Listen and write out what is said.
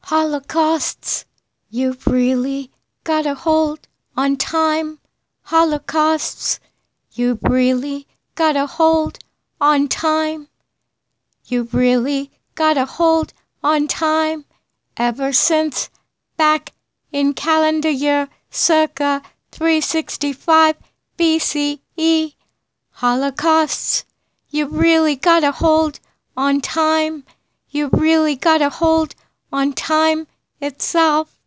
Holocausts, you've really got a hold on time. Holocausts, you've really got a hold on time. You've really got a hold on time ever since back in calendar year circa 365 BCE. Holocausts, you've really got a hold on time. You've really got a hold on time itself.